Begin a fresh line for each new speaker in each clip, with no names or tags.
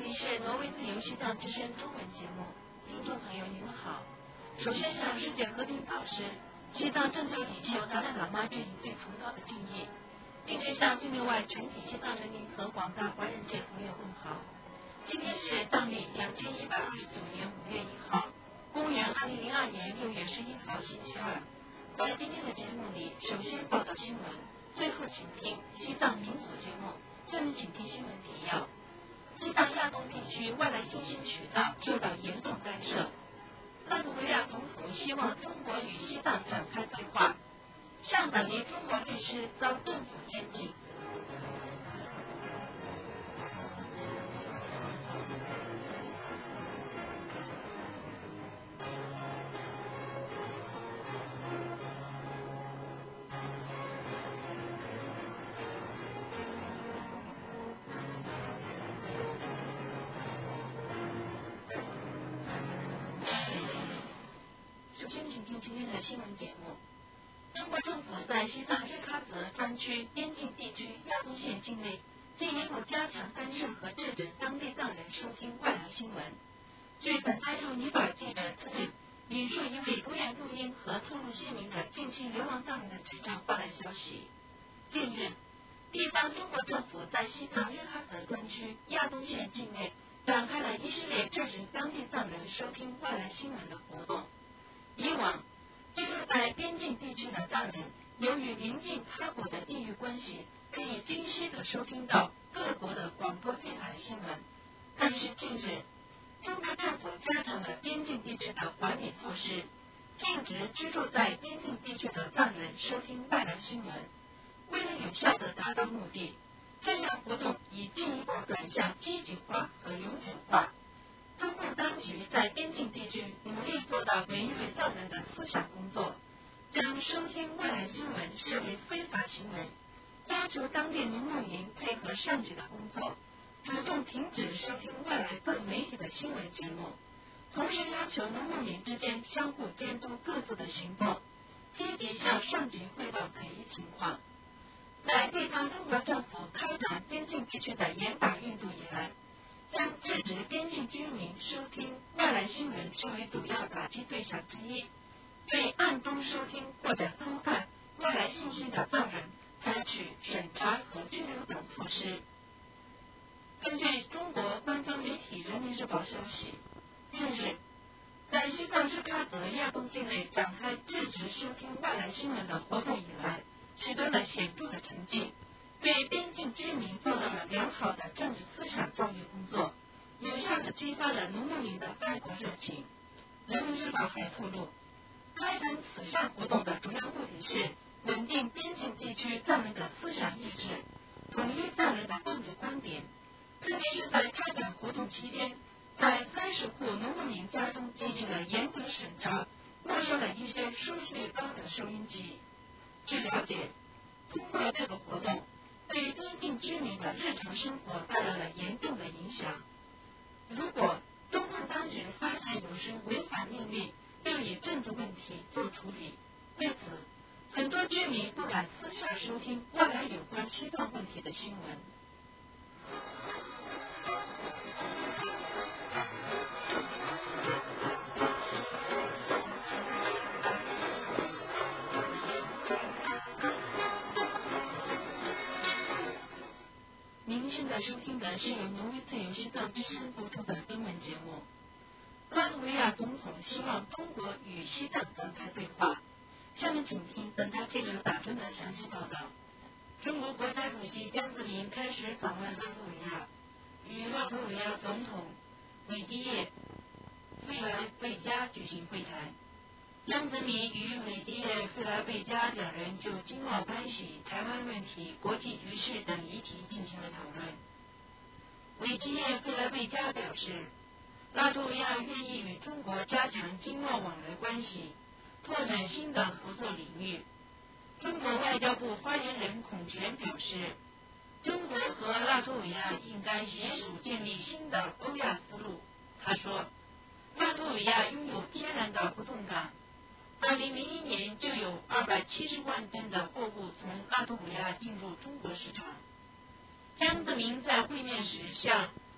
里是挪威自由西藏之声中文节目，听众朋友你们好。首先向世界和平导师、西藏政教领袖达赖喇嘛致以最崇高的敬意，并且向境内外全体西藏人民和广大华人界朋友问好。今天是藏历2129年5月1号，公元2002年6月11号星期二。在今天的节目里，首先报道新闻，最后请听西藏民俗节目，下面请听新闻提要。西藏亚东地区外来信息渠道受到严重干涉。拉脱维亚总统希望中国与西藏展开对话。上百名中国律师遭政府监禁。首先，请听今天的新闻节目。中国政府在西藏日喀则专区边境地区亚东县境内进一步加强干涉和制止当地藏人收听外来新闻。据本台驻尼泊尔记者次日引述一位不愿录音和透露姓名的近期流亡藏人的纸张发来消息，近日，地方中国政府在西藏日喀则专区亚东县境内展开了一系列制止当地藏人收听外来新闻的活动。以往，居住在边境地区的藏人，由于邻近他国的地域关系，可以清晰地收听到各国的广播电台新闻。但是近日，中国政府加强了边境地区的管理措施，禁止居住在边境地区的藏人收听外来新闻。为了有效地达到目的，这项活动已进一步转向积极化和永久化。中共当局在边境地区努力做到维护藏人的思想工作，将收听外来新闻视为非法行为，要求当地农牧民配合上级的工作，主动停止收听外来各媒体的新闻节目，同时要求农牧民之间相互监督各自的行动，积极向上级汇报可疑情况。在地方中国政府开展边境地区的严打运动以来，将制止边境居民收听外来新闻视为主要打击对象之一，对暗中收听或者偷看外来信息的藏人采取审查和拘留等措施。根据中国官方媒体人民日报消息，近日，在西藏日喀则亚东境内展开制止收听外来新闻的活动以来，取得了显著的成绩，对边境居民做到了良好的政治思想教育工作，有效地激发了农牧民的爱国热情。人民日报还透露，开展此项活动的主要目的是稳定边境地区藏人的思想意志，统一藏人的政治观点，特别是在开展活动期间，在30户农牧民家中进行了严格审查，没收了一些收视率高的收音机。据了解，通过这个活动，对边境居民的日常生活带来了严重的影响。如果中共当局发现有人违反命令，就以政治问题做处理。对此，很多居民不敢私下收听外来有关西藏问题的新闻。您现在收听的是由挪威自由西藏之声播出的英文节目。拉脱维亚总统希望中国与西藏展开对话。下面请听本台记者打针的详细报道。中国国家主席江泽民开始访问拉脱维亚，与拉脱维亚总统韦基耶·费莱贝加举行会谈。江泽民与韦基耶·费莱贝加两人就经贸关系、台湾问题、国际局势等议题进行了讨论。韦基耶·费莱贝加表示，拉脱维亚愿意与中国加强经贸往来关系，拓展新的合作领域。中国外交部发言人孔权表示，中国和拉脱维亚应该携手建立新的欧亚思路。他说，拉脱维亚拥有天然的不动港，2001年就有270万吨的货物从拉脱维亚进入中国市场。江泽民在会面时向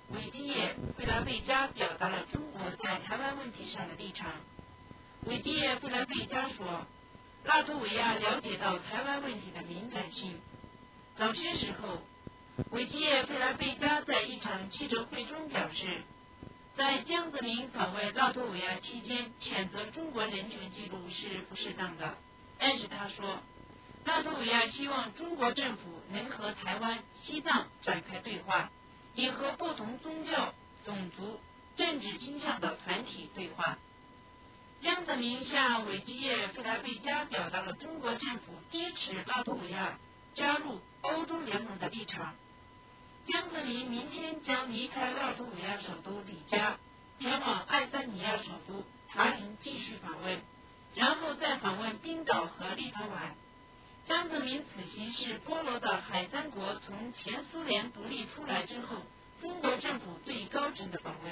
维基耶·费拉贝加表达了中国在台湾问题上的立场。维基耶·费拉贝加说，拉脱维亚了解到台湾问题的敏感性。早些时候，维基耶·费拉贝加在一场记者会中表示，在江泽民访问拉脱维亚期间，谴责中国人权记录是不适当的。但是他说，拉脱维亚希望中国政府能和台湾、西藏展开对话，也和不同宗教、种族、政治倾向的团体对话。江泽民向维基耶·费拉贝加表达了中国政府支持拉脱维亚加入欧洲联盟的立场。江泽民明天将离开拉脱维亚首都里加，前往爱沙尼亚首都塔林继续访问，然后再访问冰岛和立陶宛。江泽民此行是波罗的海三国从前苏联独立出来之后，中国政府最高层的访问。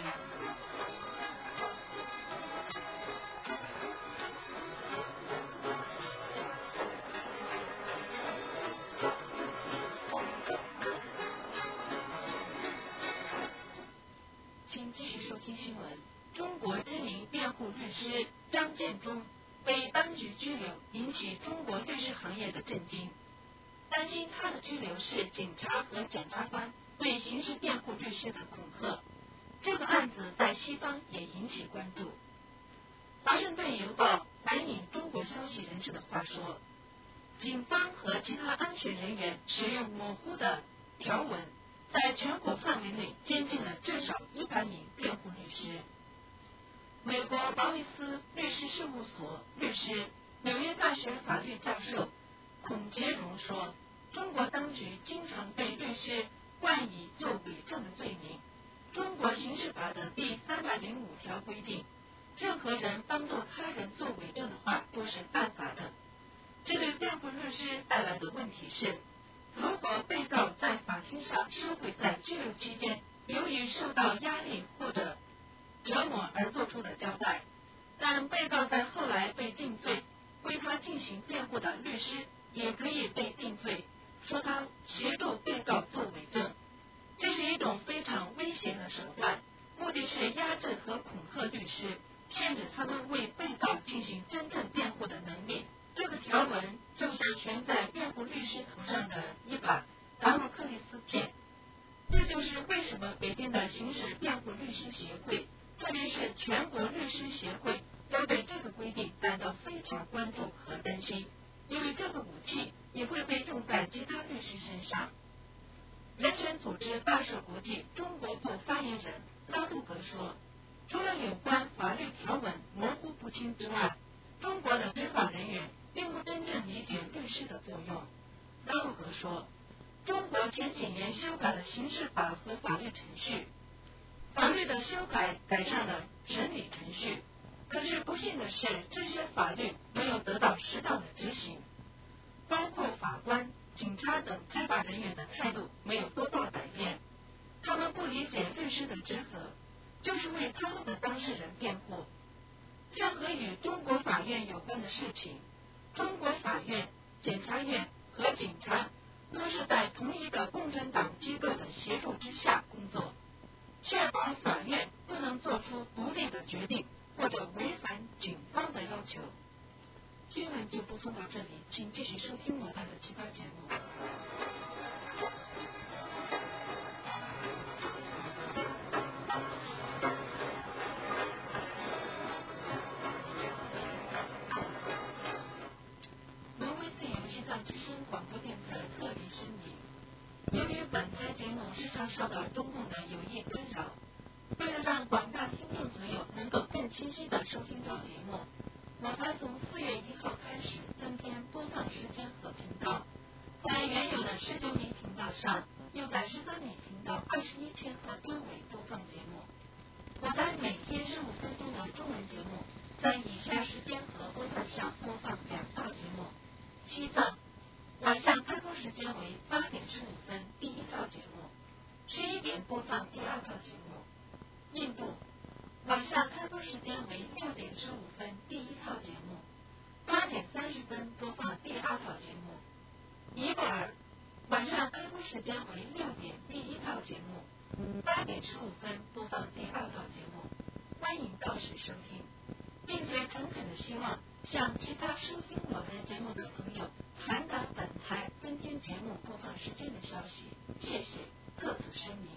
请继续收听新闻。中国知名辩护律师张建中被当局拘留，引起中国律师行业的震惊，担心他的拘留是警察和检察官对刑事辩护律师的恐吓。这个案子在西方也引起关注。华盛顿邮报援引中国消息人士的话说，警方和其他安全人员使用模糊的条文，在全国范围内监禁了至少100名辩护律师。美国劳里斯律师事务所律师、纽约大学法律教授孔杰荣说，中国当局经常对律师冠以做伪证的罪名。中国刑事法的第305条规定，任何人帮助他人做伪证的话都是犯法的。这对辩护律师带来的问题是，如果被告在法庭上收回在拘留期间由于受到压力或者折磨而做出的交代，但被告在后来被定罪，为他进行辩护的律师也可以被定罪，说他协助被告做伪证。这是一种非常危险的手段，目的是压制和恐吓律师，限制他们为被告进行真正辩护的能力。这个条文就像悬在辩护律师头上的一把达摩克利斯剑。这就是为什么北京的刑事辩护律师协会，特别是全国律师协会，都对这个规定感到非常关注和担心，因为这个武器也会被用在其他律师身上。人权组织大社国际中国部发言人拉杜格说，除了有关法律条文模糊不清之外，中国的执法人员并不真正理解律师的作用。拉杜格说，中国前几年修改了刑事法和法律程序，法律的修改改善了审理程序，可是不幸的是，这些法律没有得到适当的执行，包括法官、警察等执法人员的态度没有多大改变。他们不理解律师的职责，就是为他们的当事人辩护。任何与中国法院有关的事情，中国法院、检察院和警察都是在同一个共产党机构的协助之下工作，确保法院不能做出独立的决定或者违反警方的要求。新闻就播送到这里，请继续收听我的其他节目。挪威自由西藏之声广播电台特别声明，由于本台节目时常受到中共的有意干扰，为了让广大听众朋友能够更清晰地收听到节目，我台从4月1号开始增添播放时间和频道，在原有的19米频道上，又在13米频道21千赫周围播放节目。我台每天15分钟的中文节目，在以下时间和播放上播放2套节目：西藏，晚上开播时间为8点15分第1套节目，11点播放第2套节目；印度，晚上开播时间为6点15分第1套节目，8点30分播放第2套节目；尼泊尔，晚上开播时间为6点第1套节目 8:15播放第2套节目，欢迎到时收听，并且诚恳的希望向其他收听我的节目的朋友传达本台增添节目播放时间的消息，谢谢，特此声明。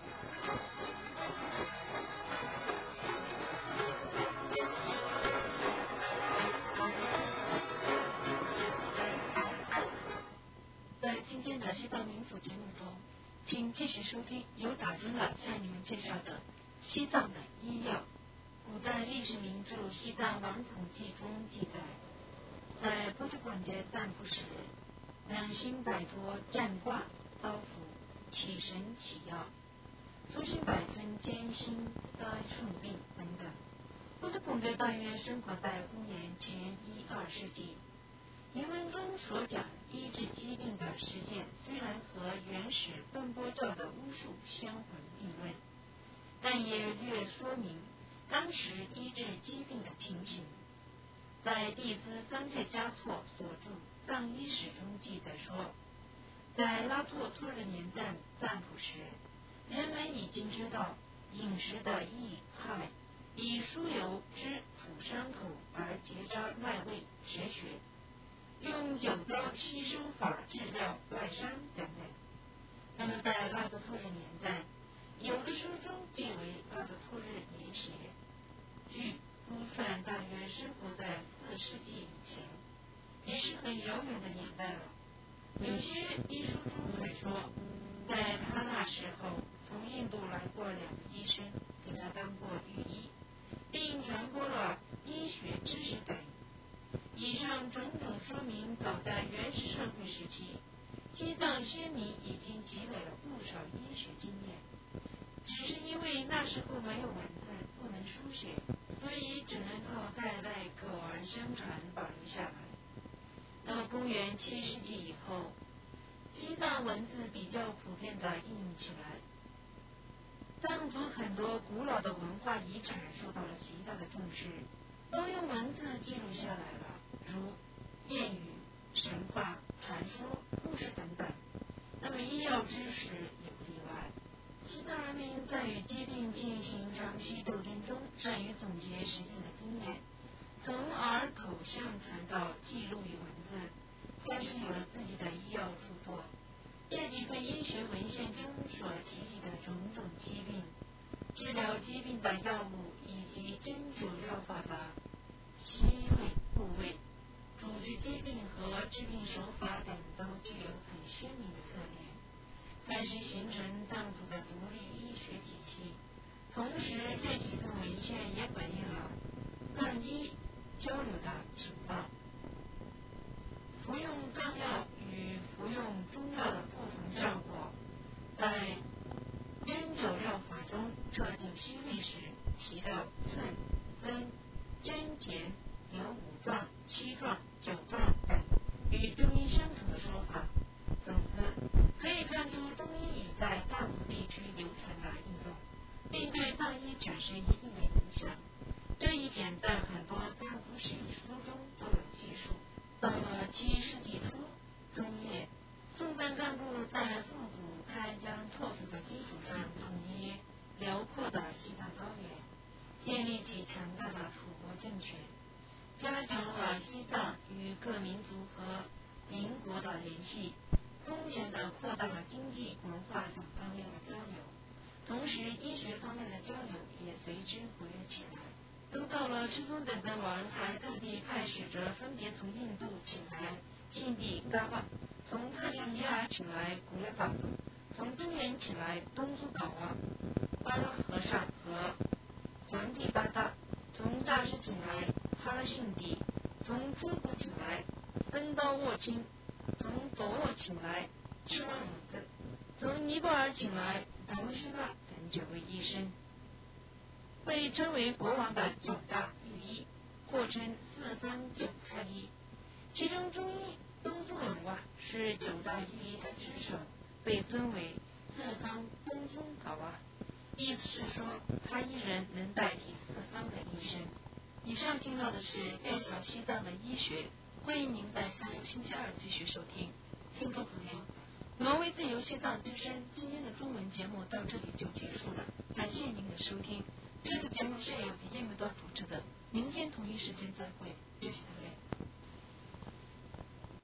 在今天的西藏民俗节目中，请继续收听由打针了向你们介绍的西藏的医药。古代历史名著《西藏王统记》中记载，在波特管节占卜时，两星摆脱占卦遭福，起神起药，苏醒百村艰辛灾顺病等等。波特管节大约生活在公元前1-2世纪。原文中所讲医治疾病的实践，虽然和原始奔波教的巫术相混并论，但也略说明当时医治疾病的情形。在弟子桑切嘉措所著《藏医史》中记载说，在拉拓托日年赞占卜时，人们已经知道饮食的益害，以酥油之普伤口而结扎脉位止血，用酒糟吸收法治疗外伤等等。那么在拉特托日年赞，有的书中记为拉特托日年写，据估算大约生活在4世纪以前，也是很遥远的年代了。有些医书中还说，在他那时候从印度来过2个医生，给他当过御医，并传播了医学知识等。以上种种说明，早在原始社会时期，西藏先民已经积累了不少医学经验，只是因为那时候没有文字，不能书写，所以只能靠代代口耳相传保留下来。那么公元7世纪以后，西藏文字比较普遍地应用起来，藏族很多古老的文化遗产受到了极大的重视，都用文字记录下来了，如谚语、神话、传说、故事等等。那么医药知识也不例外。西藏人民在与疾病进行长期斗争中，善于总结实践的经验，从耳口相传到记录与文字，开始有了自己的医药著作。这几份医学文献中所提及的种种疾病、治疗疾病的药物以及针灸疗法的穴位部位、主治疾病和治病手法等，都具有很鲜明的特点，开始形成藏族的独立医学体系。同时，这几份文献也反映了藏医交流的情况。服用藏药与服用中药的不同效果，在针灸疗法中测定穴位时提到寸、分、针减有5状、7状、9状等与中医相同的说法。总之，可以看出中医已在藏族地区流传的应用，并对藏医产生一定的影响。这一点在很多藏族史书中都有记述。到了7世纪初中叶，宋藏干部在复古开疆拓土的基础上，统一辽阔的西藏高原，建立起强大的土国政权，加强了西藏与各民族和邻国的联系，空前地扩大了经济、文化等方面的交流，同时医学方面的交流也随之活跃起来。等到了赤松等丹王，还特地派使者分别从印度请来信帝噶玛，从克什米尔请来古列巴，从中原请来东苏噶哇、巴拉和尚和皇帝巴达，从大师请来哈拉信帝，从中国请来僧道沃钦，从朵沃请来赤瓦鲁子，从尼泊尔请来达乌什纳等9位医生，被称为国王的9大御医，或称4方9开医。其中中医东苏冷哇是9大御医的之首，被尊为4方东苏噶哇，意思是说他一人能代替4方的医生。以上听到的是介绍西藏的医学，欢迎您在下周星期二继续收听。听众朋友， 挪威自由西藏之声今天的中文节目到这里就结束了，感谢您的收听。这个节目是由李艳梅多主持的，明天同一时间再会，谢谢。